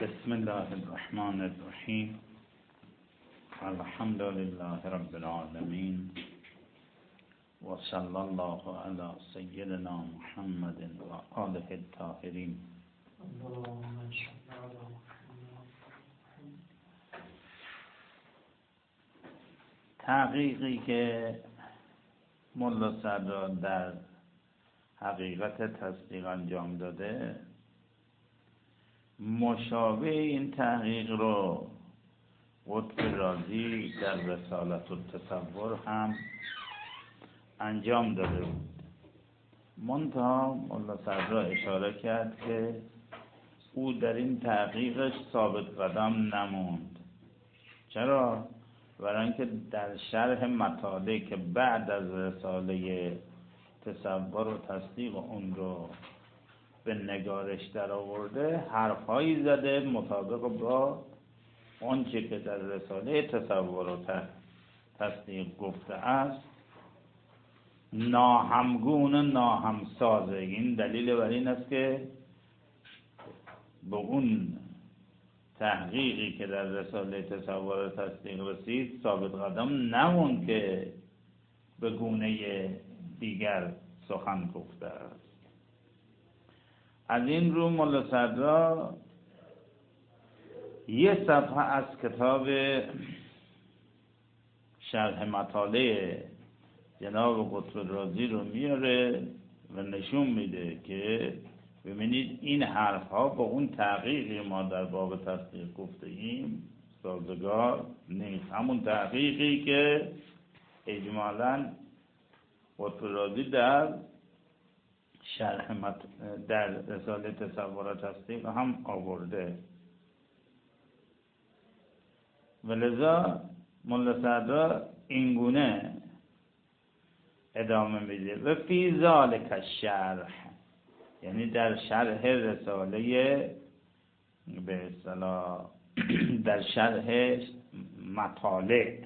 بسم الله الرحمن الرحیم. الحمد لله رب العالمین و صلی الله علی سیدنا محمد و آله الطاهرین. تحقیقی که ملا صدرا در حقیقت تصدیق انجام داده مشابه این تحقیق رو قطب رازی در رسالت التصور هم انجام داده بود. منتها ملا صدرا اشاره کرد که او در این تحقیقش ثابت قدم نموند. چرا؟ برای اینکه در شرح مطالعه که بعد از رساله تصور و تصدیق اون رو به نگارش در آورده، حرفهایی زده مطابق با آنچه که در رساله تصور و تصدیق گفته است، ناهمگون و ناهمسازه. این دلیل بر این است که به اون تحقیقی که در رساله تصور و تصدیق رسید ثابت قدم نمون که به گونه دیگر سخن گفته است. از این رو ملا صدرا یه صفحه از کتاب شرح مطالعه جناب قطب رازی رو میاره و نشون میده که ببینید این حرف ها با اون تحقیقی ما در باب تصدیق گفته ایم سازگار نیست. همون تحقیقی که اجمالاً قطب رازی در شرح در رساله تصور و تصدیق هم آورده. ولذا ملا صدرا اینگونه ادامه میده و فی ذالک الشرح، یعنی در شرح رساله به اصطلاح در شرح مطالع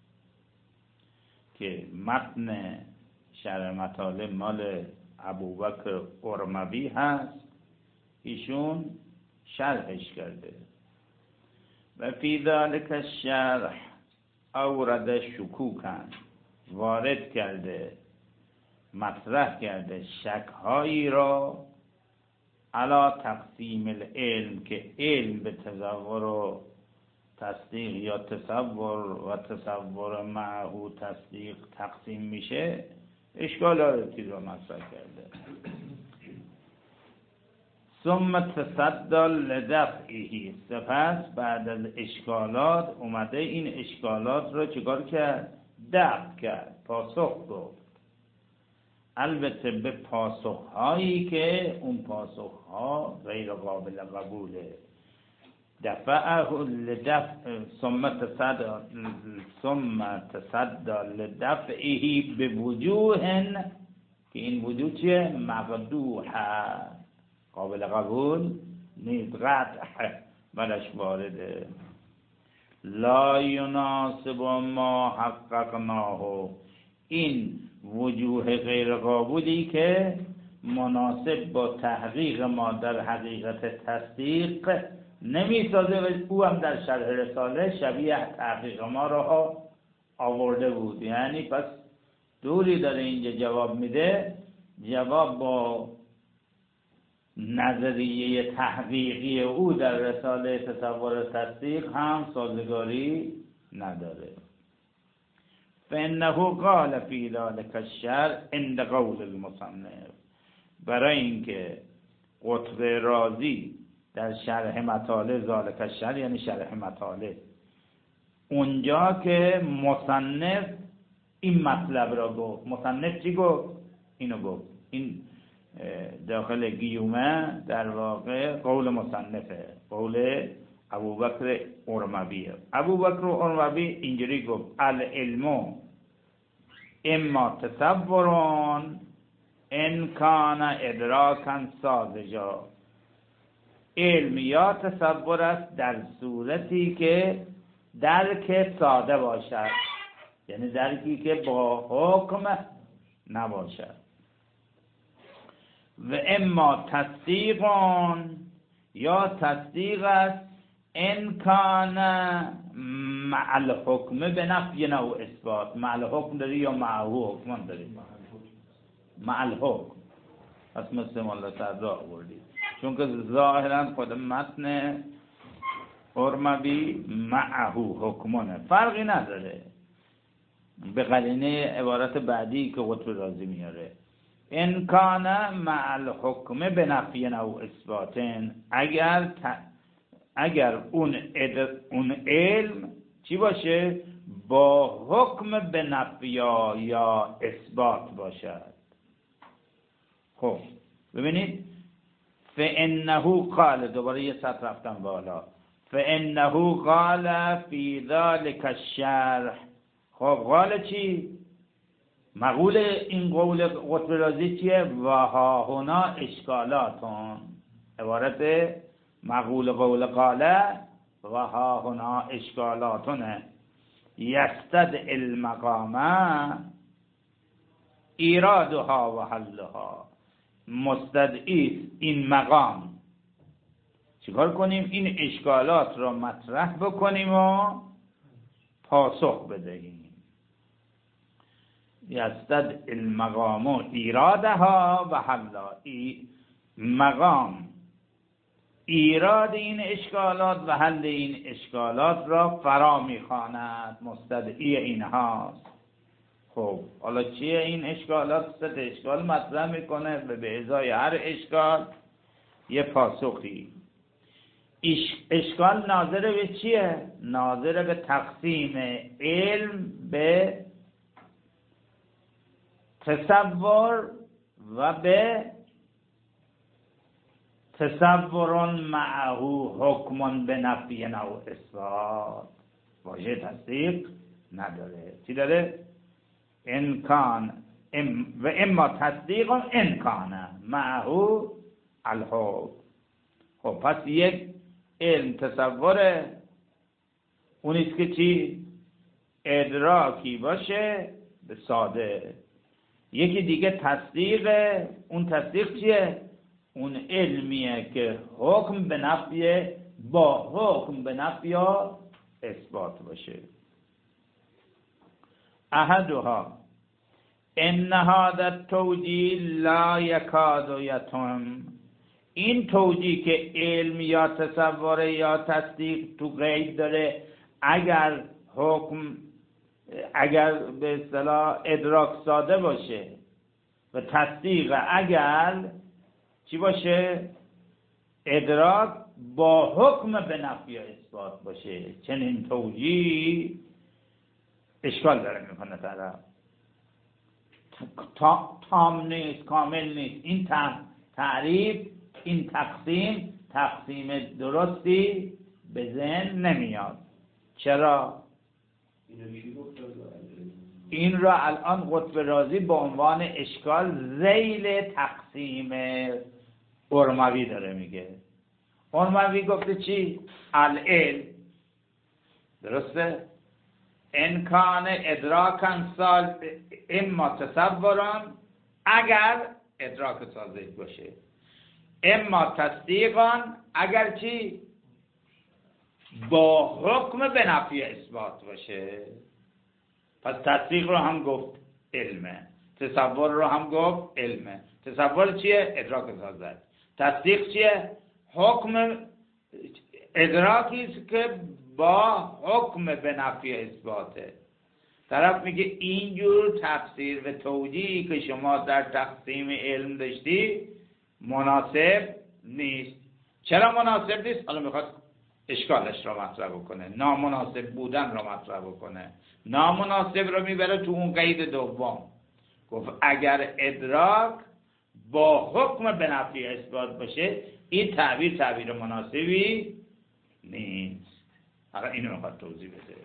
که متن شرح مطالع مال ابوبکر ارموی هست، ایشون شرحش کرده. و فی ذالک الشرح اورد شکوکن، وارد کرده مطرح کرده شک‌هایی را علی تقسیم العلم، که علم به تصور و تصدیق یا تصور و تصور معه تصدیق تقسیم میشه، اشکالاتی را مطرح کرده. ثم تصدى لدفعه، سپس بعد از اشکالات اومده این اشکالات را چیکار کرد؟ دفع کرد، پاسخ گفت. البته به پاسخهایی که اون پاسخها غیر قابل قبوله. دفعه لدفع ثم تصدى لدفعه به وجوه، که این وجوه چیه؟ مقدوحه، قابل قبول نیست، قطع برش وارده. لا یناسب ما حققناه، این وجوه غیر قابلی که مناسب با تحقیق ما در حقیقت تصدیق نمیسازه و او هم در شرح رساله شبیه تحقیق ما را آورده بود. یعنی پس دوری داره اینجا جواب میده، جواب با نظریه تحقیقی او در رساله تصور تصدیق هم سازگاری نداره. فانه قال فی ذلک الشرح عند قول المصنف، برای اینکه قطب رازی در شرح مطالع ذالک الشرح، یعنی شرح مطالع، اونجا که مصنف این مطلب را گفت. مصنف چی گفت؟ اینو گفت. این داخل گیومه در واقع قول مصنفه، قول ابوبکر ارمویه. ابوبکر ارموی اینجوری گفت: العلم اما تصورون ان کان ادراکا ساذجا، علم یا تصور است در صورتی که درک ساده باشد، یعنی درکی که با حکم نباشد. و اما تصدیقون، یا تصدیق است ان کان مع الحکم به نفی و اثبات. مع الحکم داری یا معه حکم داری؟ مع الحکم. پس مثل مولا صدرا آوردی، چون که ظاهرا خود متن ارموی معه حکمونه، فرقی نداره به قرینه عبارت بعدی که قطب رازی میاره. ان کان مع الحکم به نفی و اثباتن، اگر اون علم چی باشه؟ با حکم به نفی یا اثبات باشد. خب ببینید، فانه قال، دوباره یه سطر رفتم بالا، فانه قال فی ذلک الشرح. خب قال چی؟ مقول این قول قطب رازی چیه؟ و ها هنا اشکالاتون. عبارت مقول قول قاله و ها هنا اشکالاتونه. یستد المقام ایرادها و حلها. مستدعی این مقام چیکار کنیم؟ این اشکالات را مطرح بکنیم و پاسخ بدهیم. یستد المقام ایرادها و حلها. مقام ایراد این اشکالات و حل این اشکالات را فرا میخواند، مستدعی اینهاست. خب حالا چیه این اشکالات؟ 3 اشکال مطرح میکنه و به ازای هر اشکال یه پاسخی. اشکال ناظر به چیه؟ ناظر به تقسیم علم به تصور و به تصور معه حکم به نفی و اثبات. واژه تصدیق نداره، چی داره؟ انکان و اما تصدیق انکان معه الحکم. خب پس یک علم تصوره، اونیست که چی؟ ادراکی باشه به ساده. یکی دیگه تصدیقه، اون تصدیق چیه؟ اون علمیه که حکم به نفی با حکم به نفی یا اثبات باشه. احدها ان هذا التوجیه لا یکاد یتم. این توجیه که علم یا تصور یا تصدیق تو غیب داره، اگر به اصطلاح ادراک ساده باشه و تصدیق اگر چی باشه؟ ادراک با حکم به نفی اثبات باشه، چنین توجیه اشکال داره میکنه طرف. تام نیست، کامل نیست. این تعریف، این تقسیم درستی به ذهن نمیاد. چرا؟ این را الان قطب رازی به عنوان اشکال ذیل تقسیم ارموی داره میگه. ارموی گفته چی؟ العلم، درسته؟ انکان ادراکن سال اما تصوران، اگر ادراک صادق باشه، اما تصدیقان اگر چی؟ با حکم به نفی اثبات باشه. پس تصدیق رو هم گفت علمه، تصور رو هم گفت علمه. تصور چیه؟ ادراک صادق. تصدیق چیه؟ حکم، ادراکیست که با حکم به نفی اثباته. طرف میگه اینجور تفسیر و توجیهی که شما در تقسیم علم داشتی مناسب نیست. چرا مناسب نیست؟ حالا میخواد اشکالش را مطرح بکنه، نامناسب بودن را مطرح بکنه. نامناسب رو میبره تو اون قید دوم. گفت اگر ادراک با حکم به نفی اثبات باشه، این تعبیر مناسبی نیست. حالا اینو میخواد توضیح بده.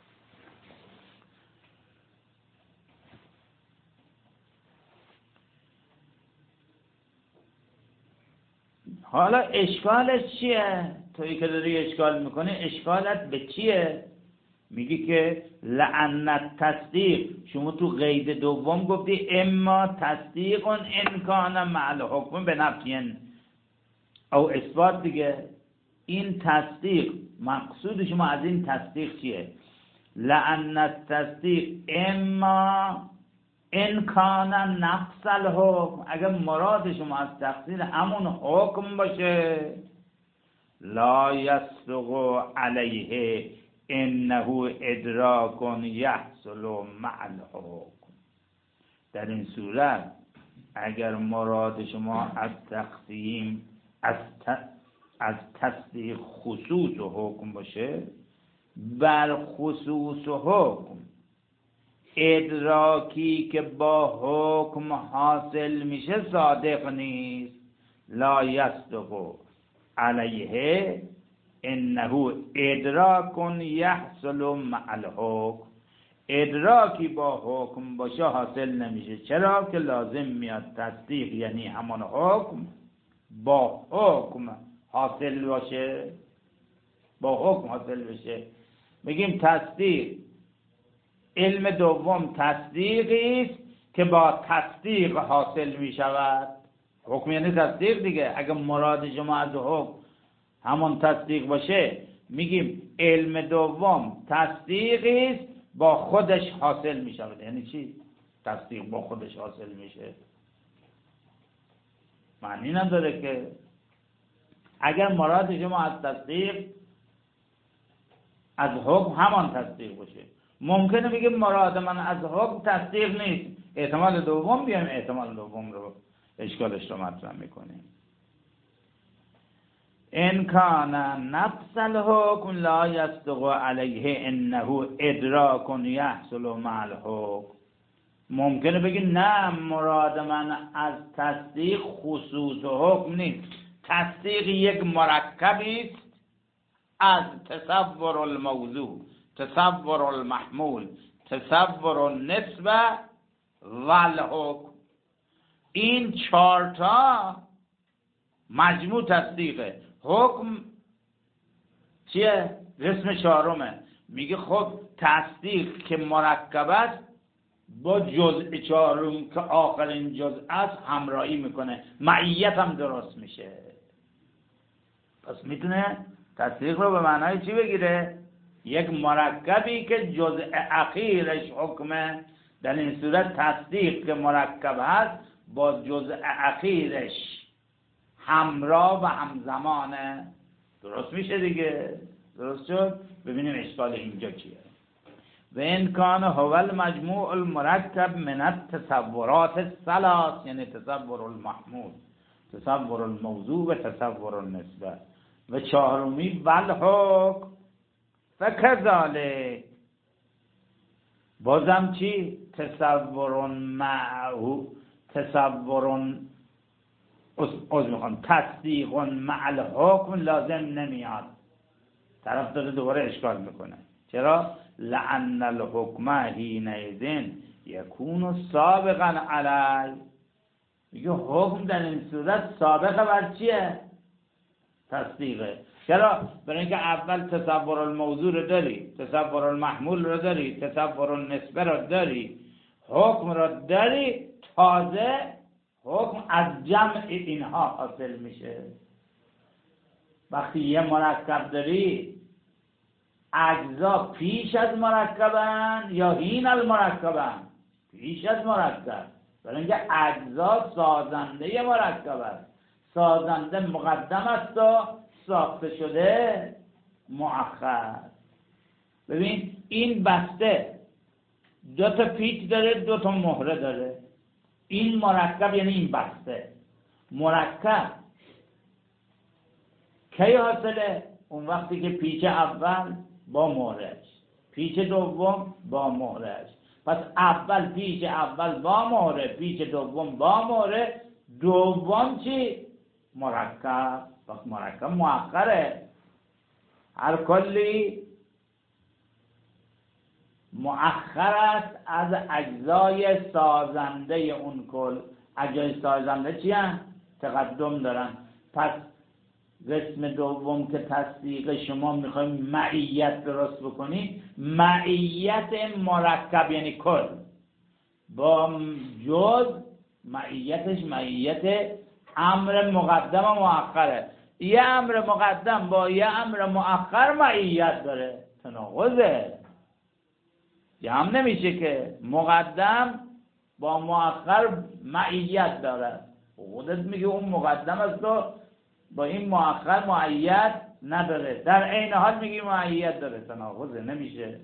حالا اشکالش چیه؟ تویی که داری اشکال میکنه، اشکالت به چیه؟ میگی که لعن تصدیق، شما تو قید دوم گفتی اما تصدیق امکان مع الحکم به نفی. او اثبات دیگه. این تصدیق مقصود شما از این تصدیق چیه؟ لأن التصدیق اما ان کان نفس الحکم، اگر مراد شما از تقصیر همون حکم باشه، لا یصدق علیه انه ادراک یحصل مع الحکم. در این صورت اگر مراد شما از تقسیم از تصدیق خصوص و حکم باشه، بر خصوص و حکم ادراکی که با حکم حاصل میشه صادق نیست. لا یصدق علیه انه ادراک یحصل مع الحکم، ادراکی با حکم باشه حاصل نمیشه. چرا؟ که لازم میاد تصدیق یعنی همان حکم با حکم حاصل باشه، با حکم حاصل بشه. بگیم تصدیق، علم دوم تصدیقی است که با تصدیق حاصل می شود. حکم یعنی تصدیق دیگه. اگر مراد شما از حکم همون تصدیق باشه، میگیم علم دوم تصدیقی است با خودش حاصل می شود. یعنی چی؟ تصدیق با خودش حاصل میشه معنی نداره که. اگر مراد شما از تصدیق از حکم همان تصدیق باشه، ممکنه بگیم مراد من از حکم تصدیق نیست، احتمال دوم بیایم احتمال دوم رو اشکالش رو مطرح میکنیم. ان کان نفس الحکم لا یصدق علیه انه ادراک یحصل مع الحکم. ممکنه بگیم نه، مراد من از تصدیق خصوص و حکم نیست. تصدیق یک مرکبی است از تصور الموضوع، تصور المحمول، تصور النسبه و الحکم. این چهارتا مجموع تصدیقه. حکم چیه؟ قسم چهارمه. میگه خب تصدیق که مرکب است با جزء چهارم که آخرین جزء است همراهی میکنه، معیت هم درست میشه. پس میتونه تصدیق رو به معنای چی بگیره؟ یک مرکبی که جزء اخیرش حکمه. در این صورت تصدیق که مرکب هست با جزء اخیرش همراه و همزمانه. درست میشه دیگه؟ درست شد؟ ببینیم اشکال اینجا چیه. و این کان هو المجموع المرکب من التصورات الثلاث، یعنی تصور المحمول، تصور الموضوع و تصور النسبه. و چهارمی والحکم فکذالک. بازم چی؟ تصور معه، تصور تصدیق مع الحکم لازم نمیاد. طرف داره دوباره اشکال میکنه. چرا؟ لأن الحکم حینئذ یکون سابقا علی. میگه حکم در این صورت سابقه بر چیه؟ تصدیقه. چرا؟ برای اینکه اول تصور الموضوع رو داری، تصور المحمول رو داری، تصور النسبه رو داری، حکم رو داری، تازه حکم از جمع اینها حاصل میشه. وقتی یه مرکب داری، اجزا پیش از مرکبن یا هین المرکبن؟ پیش از مرکب. برای اینکه اجزا سازنده مرکب است. سازنده مقدم است و ساخته شده مؤخر. ببین این بسته دو تا پیچ داره، دو تا مهره داره. این مرکب یعنی این بسته. مرکب کی حاصله؟ اون وقتی که پیچ اول با مهرهش، پیچ دوم با مهرهش. پس اول پیچ اول با مهره، پیچ دوم با مهره، دوم چی؟ مرکب. پس مرکب مؤخره. هر کلی مؤخر است از اجزای سازنده اون کل. اجزای سازنده چی هست؟ تقدم دارن. پس قسم دوم که تصدیق شما میخوایم معیت درست بکنی، معیت مرکب یعنی کل با جز معیتش معیت امر مقدم و مؤخره. یه امر مقدم با یه امر مؤخر معیت داره، تناقضه، جمع نمیشه که. مقدم با مؤخر معیت داره، خودت میگه اون مقدم است و با این مؤخر معیت نداره، در عین حال میگی معیت داره، تناقضه، نمیشه.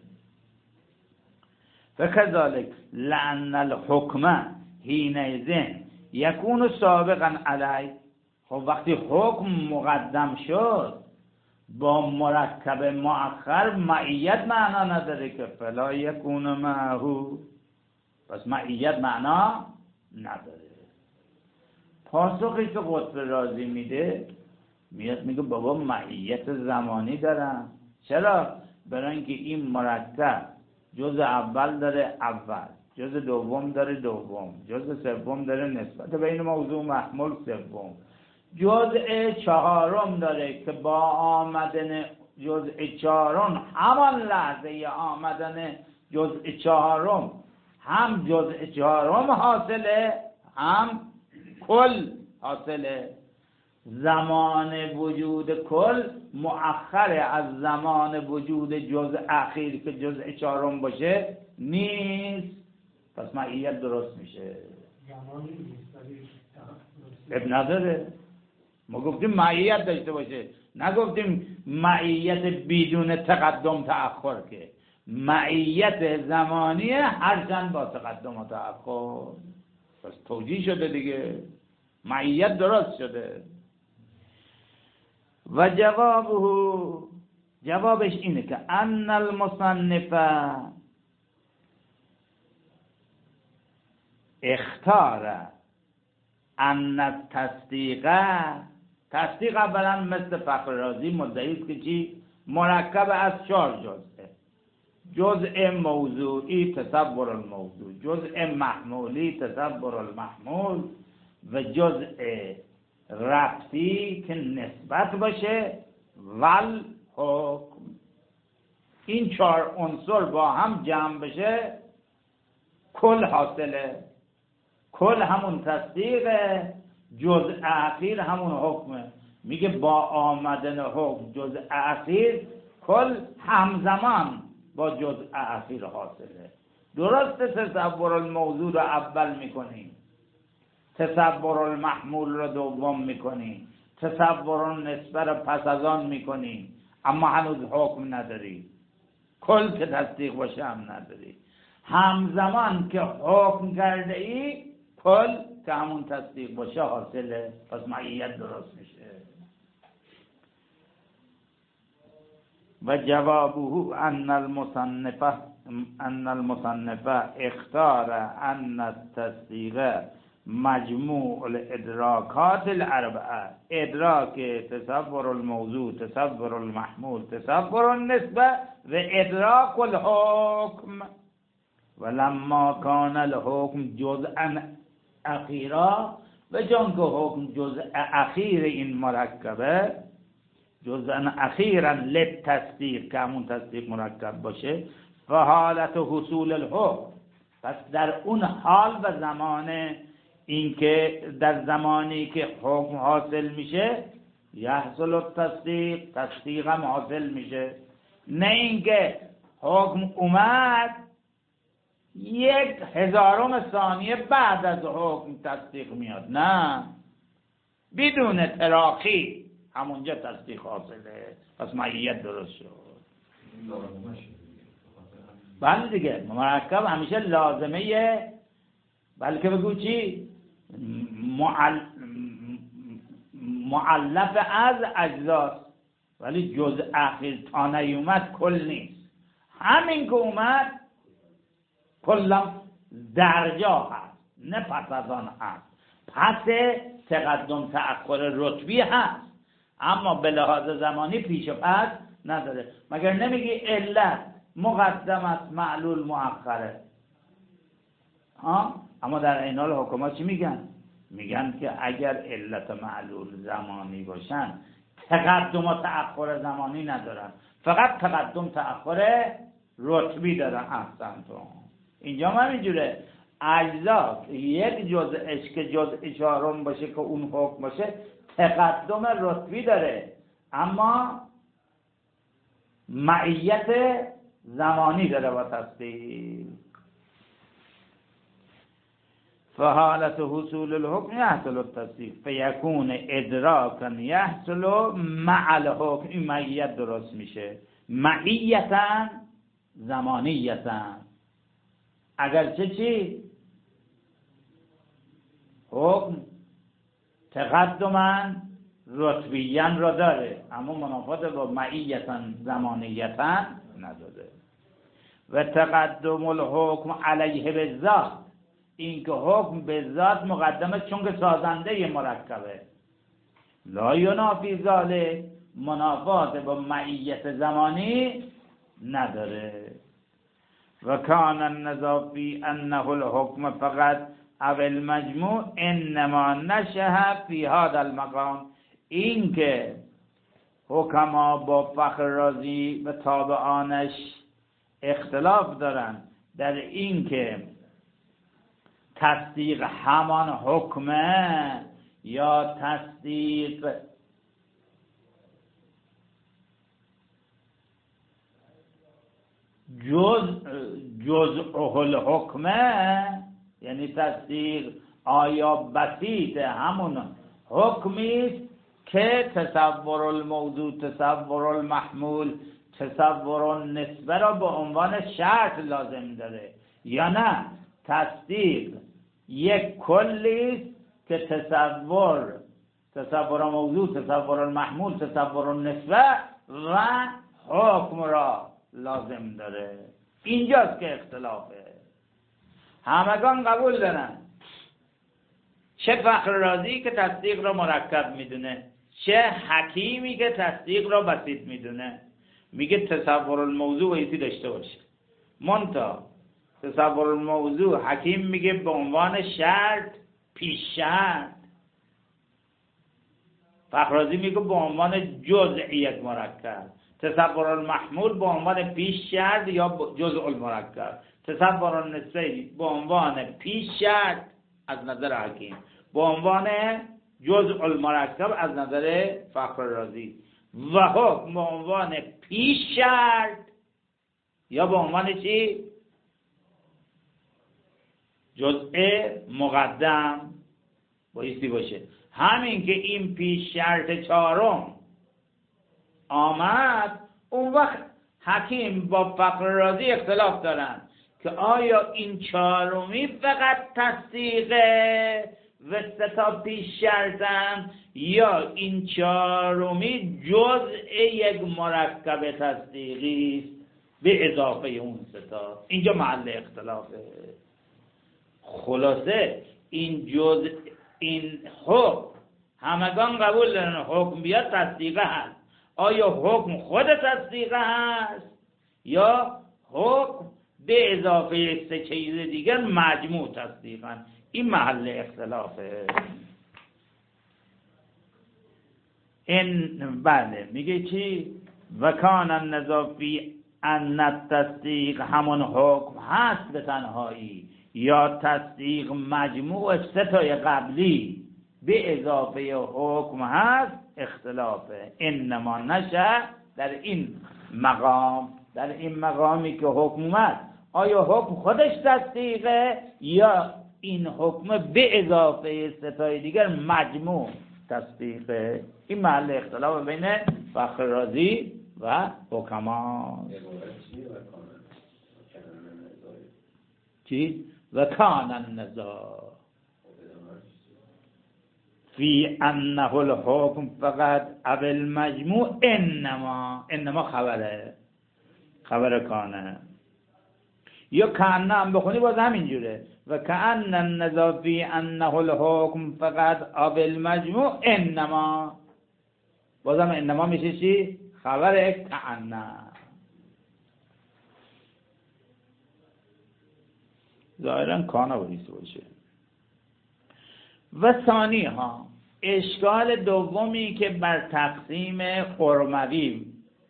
فکذالک لأن الحکم حینئذ یکون سابقا علی. خب وقتی حکم مقدم شد با مرکب مؤخر معیت معنا نداره که فلا یکون معه، پس معیت معنا نداره. پاسخی که قطب رازی میده، میاد میگه بابا معیت زمانی دارن. چرا؟ برای اینکه این مرکب جز اول داره اول، جز دوم داره دوم، جز سوم داره نسبت بین موضوع محمول سوم، جزء چهارم داره که با آمدن جزء چهارم همان لحظه آمدن جزء چهارم هم جزء چهارم حاصله هم کل حاصله. زمان وجود کل مؤخر از زمان وجود جزء اخیر که جزء چهارم باشه نیست، پس معیت درست میشه. زمانی نیست اب نداره. ما گفتیم معیت داشته باشه، نگفتیم معیت بدون تقدم تأخر، که معیت زمانی هرچند با تقدم و تأخر. پس توجیه شده دیگه، معیت درست شده. و جوابش اینه که ان المصنف اختار ان التصدیق اولا مثل فخر رازی مدعی است که چی؟ مرکب از 4 جزءه: جزء موضوعی تصور الموضوع، جزء محمولی تصور المحمول، و جزء ربطی که نسبت باشه ول حکم. این 4 عنصر با هم جمع بشه کل حاصله. کل همون تصدیقه، جزء اخیر همون حکمه. میگه با آمدن حکم جزء اخیر کل همزمان با جزء اخیر حاصله. درست تصور الموضوع رو اول میکنیم، تصور المحمول رو دوم میکنی، تصور النسبه رو پس از آن میکنی، اما هنوز حکم نداری. کل که تصدیق باشه هم نداری. همزمان که حکم کرده ای کل که همون تصدیق باشه حاصله، پس معیت درست میشه. و جوابه ان المصنف اختار ان التصدیق مجموع الادراکات الاربعه: ادراک تصور الموضوع، تصور المحمول، تصور النسبه و ادراک الحکم. ولما کان الحکم جزءا اخیرا، و چون که حکم جزء اخیر این مرکبه، جزءا اخیرا للتصدیق که همون تصدیق مرکب باشه، فحالت حصول الحکم، پس در اون حال و زمان، اینکه در زمانی که حکم حاصل میشه یحصل التصدیق، تصدیق هم حاصل میشه. نه اینکه حکم اومد 1/1000 ثانیه بعد از حکم تصدیق میاد، نه، بدون تراخی همونجا تصدیق حاصله، پس معیت درست شد. بله دیگه، مرکب همیشه لازمه، بلکه بگو چی؟ معلف از اجزاست، ولی جزء اخیر تا نیومد کل نیست. همین که اومد کلا در جا هست، نه پس از آن هست. پس تقدم تأخر رتبی هست، اما به لحاظ زمانی پیش و پس نداره. مگر نمیگی علت مقدم است معلول مؤخره؟ اما در این حال حکما چی میگن؟ میگن که اگر علت معلول زمانی باشن تقدم و تأخر زمانی ندارن، فقط تقدم تأخر رتبی دارن. احسن تو اینجا هم اینجوره، اجزا یک جزءش که جزء چهارم باشه که اون حکم باشه تقدم رتبی داره اما معیت زمانی داره با تصدیق. فحالت حصول الحکم یحصل التصدیق فیکون ادراکا یحصل مع الحکم. این معیت درست میشه، معیتا زمانیتا. اگرچه چی؟ حکم تقدما رتبیاً را داره اما منافات با معیتا زمانیتا نداره. و تقدم الحکم علیه بالذات، این که حکم به ذات مقدمه چون که سازنده مرکبه. لا ینافی ذالک، منافات با معیت زمانی نداره. و کان النظر فی انه الحکم فقط او المجموع انما نشأ فی هذا المقام. این که حکما با فخر رازی و تابعانش اختلاف دارن در این که تصدیق همان حکمه یا تصدیق جزء الحکمه، یعنی تصدیق آیا بسیط همون حکمی که تصور الموضوع، تصور المحمول، تصور النسبه را به عنوان شرط لازم داره، یا نه تصدیق یک کلی که تصور موضوع، تصور المحمول، تصور النسبه و حکم را لازم داره. اینجاست که اختلافه. همگان قبول دارن، چه فخر رازی که تصدیق را مرکب میدونه، چه حکیمی که تصدیق را بسیط میدونه، میگه تصور الموضوع ایتی داشته باشه. منتها تصور الموضوع حکیم میگه به عنوان شرط، پیش شرط. فخر رازی میگه به عنوان جزء یک مرکب. تصور المحمول به عنوان پیش شرط یا جزء المرکب. تصور النسبی به عنوان پیش شرط از نظر حکیم، به عنوان جزء المرکب از نظر فخر رازی، و حکم به عنوان پیش شرط یا به عنوان چی؟ جزء مقدم بایستی باشه. همین که این پیش شرط چهارم آمد، اون وقت حکیم با فخر رازی اختلاف دارن که آیا این چهارمی فقط تصدیقه و سه تا پیش شرطن، یا این چهارمی جزء یک مرکب تصدیقی است به اضافه اون سه تا. اینجا محل اختلافه. خلاصه این حکم همگان قبول دارن حکم بیاد تصدیقه هست. آیا حکم خود تصدیقه هست یا حکم به اضافه سه چیز دیگر مجموع تصدیقن؟ این محل اختلافه. این بله میگه چی؟ و کان النظر فی ان التصدیق همون حکم هست به تنهایی یا تصدیق مجموع سه تای قبلی به اضافه حکم هست اختلافه. انما نشه در این مقامی که حکم اومد، آیا حکم خودش تصدیقه یا این حکم به اضافه ستای دیگر مجموع تصدیقه؟ این محل اختلاف بین فخر رازی و حکما. چی؟ و کان النزاع فی انه الحکم فقط او المجموع انما خبر کانه، یا کانه هم بخونی باز همینجوره. و کان النزاع فی انه الحکم فقط او المجموع انما، بازم انما میشه چی؟ خبر کانه. ظاهرا کانه باشه. و ثانی ها، اشکال دومی که بر تقسیم قرموی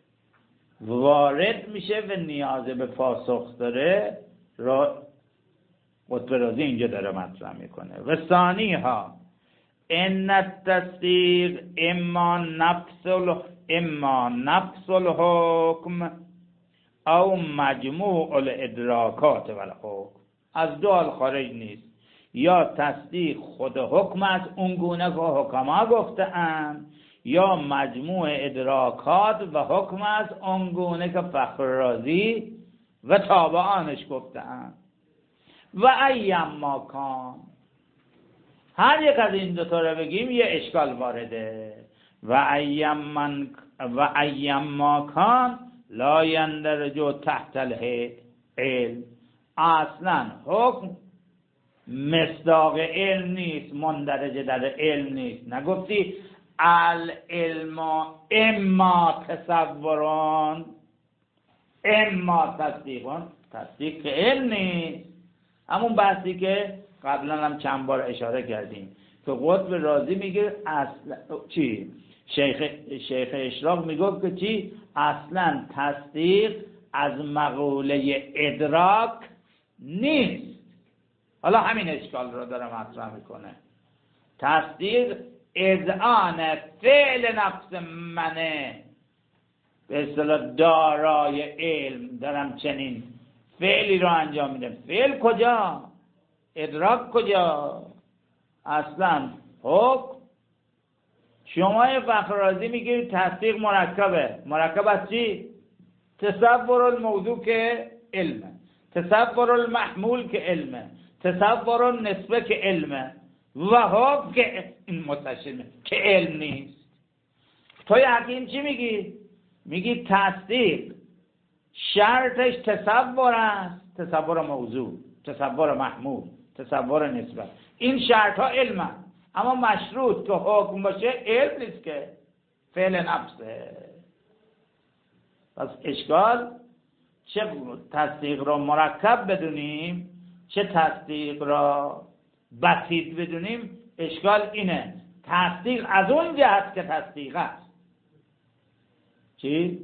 وارد میشه و نیاز به پاسخ داره را قطب رازی اینجا داره مطرح میکنه. و ثانی ها، ان التصدیق اما نفس الحکم او مجموع الادراکات و الحکم، از دو حال خارج نیست، یا تصدیق خود حکم از اون گونه که حکما گفته‌اند، یا مجموع ادراکات و حکم از اون گونه که فخر رازی و تابعانش گفته‌اند. و ایما کان، هر یک از این دوتا رو بگیم یه اشکال وارده. و ایما کان لا یندرج تحت العلم، اصلا حکم مصداق علم نیست، مندرج در علم نیست. نگفتی العلم اما تصورون اما تصدیقون، تصدیق که علم نیست. همون بحثی که قبلا هم چند بار اشاره کردیم که قطب رازی میگه اصلا چی؟ شیخ اشراق میگفت که چی؟ اصلا تصدیق از مقوله ادراک نیست. حالا همین اشکال رو داره مطرح میکنه. تصدیق اذعان فعل نفس منه، به اصطلاح دارای علم، دارم چنین فعلی رو انجام میدم. فعل کجا؟ ادراک کجا؟ اصلا حکم. شما فخر رازی میگید تصدیق مرکبه. مرکب از چی؟ تصور الموضوع که علمه، تصور المحمول که علمه، تصور النسبه که علمه، و حکم که این متشمه که علم نیست. توی حکیم چی میگی؟ میگی تصدیق شرطش تصور است، تصور موضوع، تصور محمول، تصور نسبت. این شرط ها علم هست. اما مشروط که حکم باشه علم نیست، که فعل نفسه. پس اشکال چه تصدیق را مرکب بدونیم، چه تصدیق را بسیط بدونیم. اشکال اینه، تصدیق از اون جهت که تصدیق است. چی؟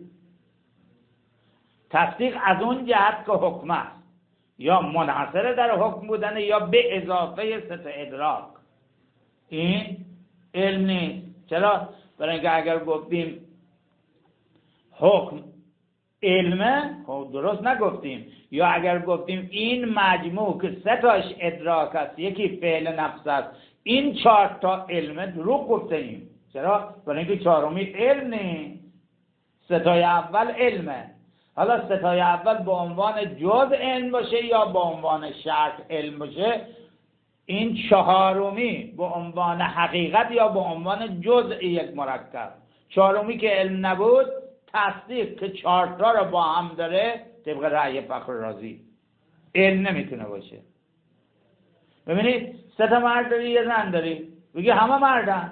تصدیق از اون جهت که حکم است، یا منحصر در حکم بودن یا به اضافه ست ادراک. این علم نیست. چرا؟ برای اینکه اگر گفتیم حکم علمه، خب درست نگفتیم. یا اگر گفتیم این مجموع که سه تاش ادراک است، یکی فعل نفس است، این 4 تا علمه، دروغ گفتیم. چرا؟ برای اینکه چهارمی علم نیست، 3 تای اول علمه. حالا 3 تای اول به عنوان جزء علم باشه یا به عنوان شرط علم باشه، این 4می به عنوان حقیقت یا به عنوان جزء یک مرکب. 4می که علم نبود، تصدیق که 4 تا رو با هم داره، طبق رأی فخر رازی علم نمیتونه باشه. ببینید 3 تا مرد داری، یه زن داری، بگی همه مردن،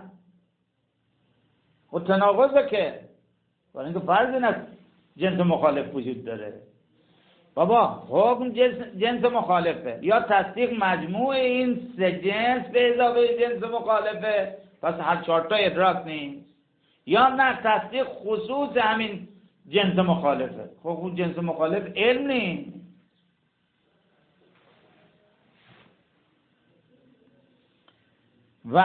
خود تناقضه که، برای اینکه فرض نیست جنس مخالف وجود داره. بابا حکم جنس مخالفه، یا تصدیق مجموع این 3 جنس به اضافه جنس مخالفه، پس هر 4 تا ادراک نیست. یا نه تصدیق خصوص همین جنس مخالفه، خب اون جنس مخالف علم نیست. و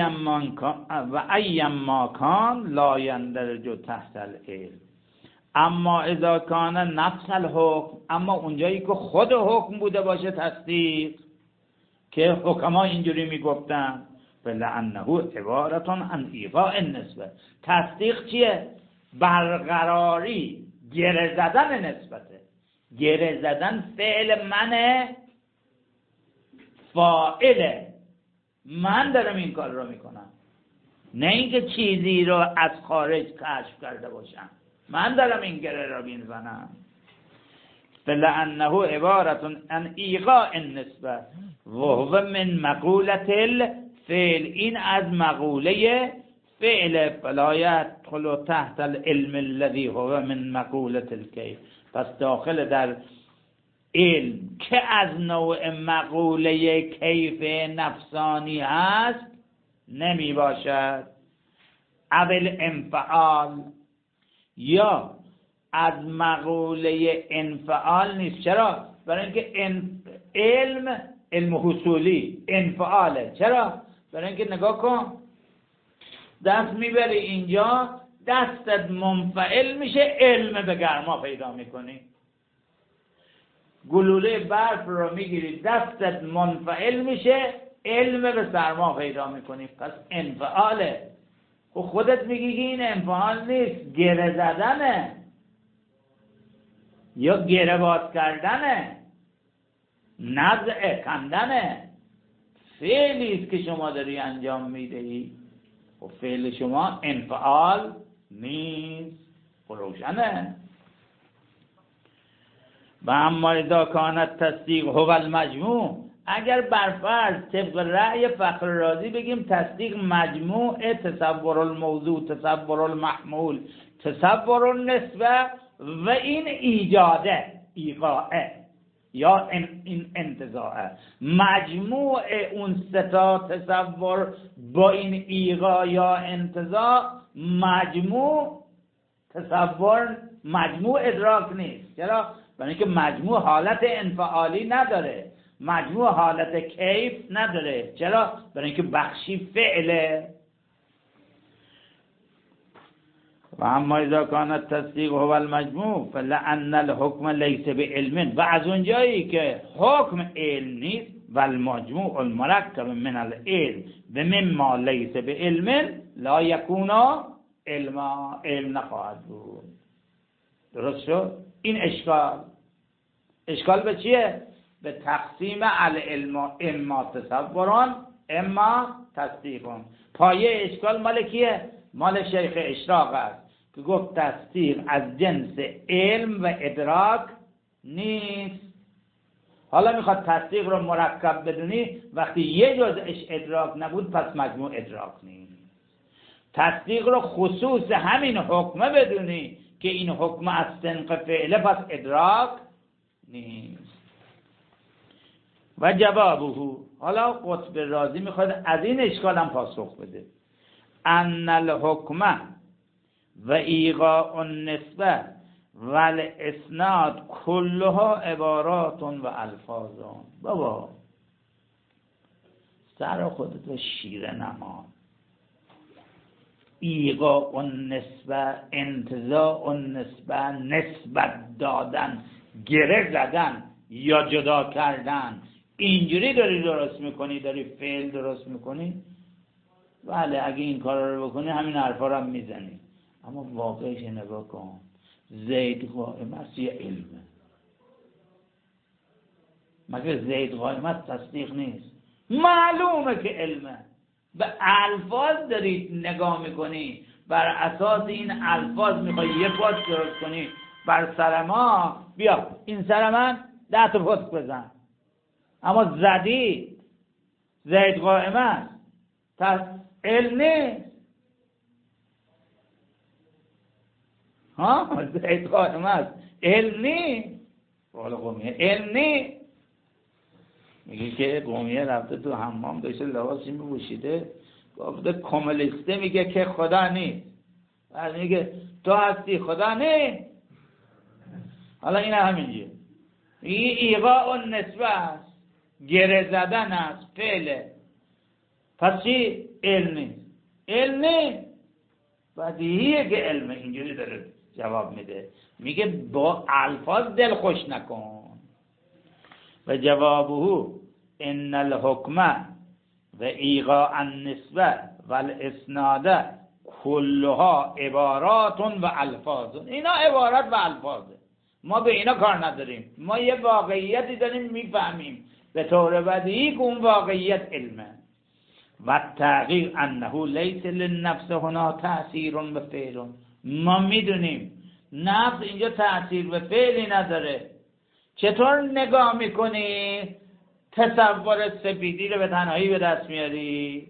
ایما کان لا یندرج تحت العلم، اما اذا کان نفس الحکم، اما اونجایی که خود حکم بوده باشه تصدیق، که حکما اینجوری میگفتن، فلعنه عبارت عن ایقاع النسبه. تصدیق چیه؟ برقراری، گره زدن نسبته. گره زدن فعل منه، فاعله، من دارم این کار رو میکنم، نه اینکه چیزی رو از خارج کشف کرده باشم، من دارم این گره را میزنم. فلعنه عبارت عن ایقاع النسبه و هو من مقولة الفعل، این از مقوله فعل، فلا يدخل تحت العلم الذي هو من مقولة الكيف. پس داخل در علم که از نوع مقوله کیف نفسانی هست نمی باشد. اول انفعال، یا از مقوله انفعال نیست. چرا؟ برای اینکه علم حصولی انفعاله. چرا؟ برای اینکه نگاه کن دست میبری اینجا، دستت منفعل میشه، علم به گرما پیدا میکنی. گلوله برف رو میگیری، دستت منفعل میشه، علم به سرما پیدا میکنی. پس انفعاله. خودت میگی که این انفعال نیست، گره زدنه یا گره باز کردنه، نزع کندنه، فعلی است که شما داری انجام میدهی. و فعل شما انفعال نیست. روشنه. و اما اذا کانت تصدیق هو المجموع، اگر برفرض طبق رأی فخر رازی بگیم تصدیق مجموع تصور الموضوع، تصور المحمول، تصور النسبه و این ایجاده، ایقاعه یا این انتزاعه، مجموع اون ستا تصور با این ایقاع یا انتزاع، مجموع تصور، مجموع ادراک نیست. چرا؟ برای اینکه مجموع حالت انفعالی نداره، مجموع حالت کیف نداره. چرا؟ برای اینکه بخشی فعله. و اما اذا کان التصدیق هو المجموع فلان الحکم لیس بعلم، و از اونجایی که حکم علم نیست، و المجموع المرکب من العلم و مما لیس بعلم لا یکون علما، علم نخواهد بود. درست شد؟ این اشکال به چیه؟ به تقسیم العلم اما تصوران اما تصدیقان. پایه اشکال مال کیه؟ مال شیخ اشراق است که گفت تصدیق از جنس علم و ادراک نیست. حالا میخواد تصدیق رو مرکب بدونی، وقتی یه جزءش ادراک نبود پس مجموع ادراک نیست. تصدیق رو خصوص همین حکمه بدونی که این حکم از سنق فعله، پس ادراک نیست. و جوابه، حالا قطب رازی میخواد از این اشکال هم پاسخ بده. ان الحکم و ایقاع النسبه و الاسناد کلها عبارات و الفاظان. بابا سر خودت رو شیره نما. ایقاع النسبه، انتزاع النسبه، نسبت دادن، گره زدن یا جدا کردن، اینجوری داری درست میکنی، داری فعل درست میکنی. بله اگه این کار رو بکنی همین حرفا رو هم میزنی، اما واقعش نگاه کن. زید قائم است یه علمه. مگه زید قائم است تصدیق نیست؟ معلومه که علمه. به الفاظ دارید نگاه میکنی، بر اساس این الفاظ میخوای یه پاس درست کنی بر سر ما. بیا این سر من 10 تا پاس بزن، اما زدی زید قائم است، پس علم نیست. ها زید قائم است، علم نیست. والا قومیه علم نیست. میگه که قومیه رفته تو حمام داشته لباسی میپوشیده، گفته کاملیسته، میگه که خدا نیست. بعد میگه تو هستی خدا نیست. حالا این همینجیه، میگه ایقاع النسبه است، گره زدن است، فعله. پس چی؟ علم نیست. علم نیست. بدیهیه که علم. اینجوری داره جواب میده، میگه با الفاظ دل خوش نکن. و جوابه ان الحکم و ایقاع النسبه و الاسناد کلها عبارات و الفاظ. اینا عبارات و الفاظه، ما به اینا کار نداریم. ما یه واقعیتی داریم میفهمیم به طور بدیهی که اون واقعیت علمه. و تحقیق انه لیس للنفس هنا تأثیر و فعل. ما میدونیم نفس اینجا تأثیر و فعلی نداره. چطور نگاه میکنی تصور سپیدی رو به تنهایی به دست میاری؟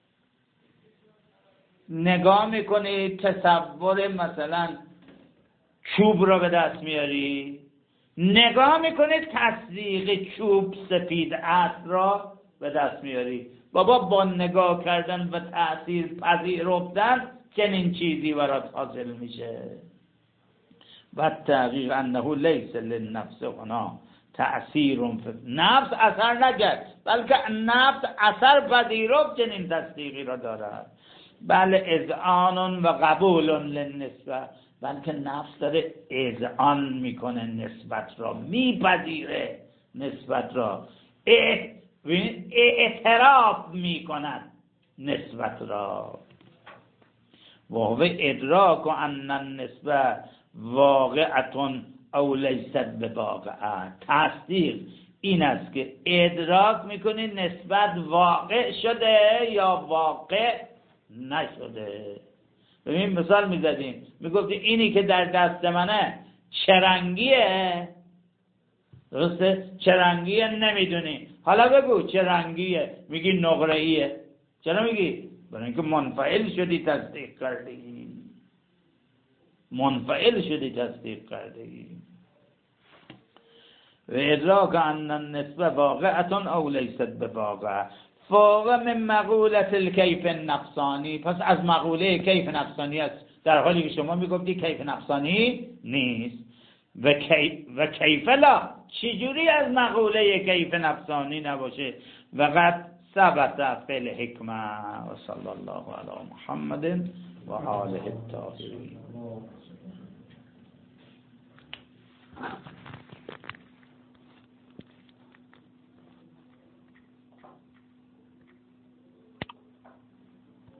نگاه میکنی تصور مثلا چوب رو به دست میاری؟ نگاه میکنی تصدیق چوب سپید است را به دست میاری؟ بابا با نگاه کردن و تأثیر پذیرفتن چنین چیزی برات حاصل میشه. و تحقیق انه لیس للنفس هنا تأثیر. نفس اثر نکرد، بلکه نفس اثر پذیرفت چنین تصدیقی را دارد. بله اذعان و قبول للنسبه، بلکه نفس داره اذعان میکنه نسبت را، میپذیره نسبت را، اعتراف میکند نسبت را. و هو ادراک ان النسبه واقعه او لیست بواقعه. تصدیق این است که ادراک میکنی نسبت واقع شده یا واقع نشده. ببین مثال میزدیم، میگفتی اینی که در دست منه چرنگیه، درسته؟ چرنگیه نمیدونی، حالا بگو چرنگیه، میگی نقره‌ایه. چرا میگی؟ برای اینکه منفعل شدی تصدیق کردی، منفعل شدی تصدیق کردی. و ادراک ان النسبه واقعه او لیست بواقعه. فوق من مقولت الکیف النفسانی، پس از مقوله کیف نفسانی است، در حالی که شما میگفتی کیف نفسانی نیست. و کیف لا، چجوری از مقوله کیف نفسانی نباشه؟ و قد ثبت فی الحکمه. و صلی الله علی محمد و آله الطاهرین.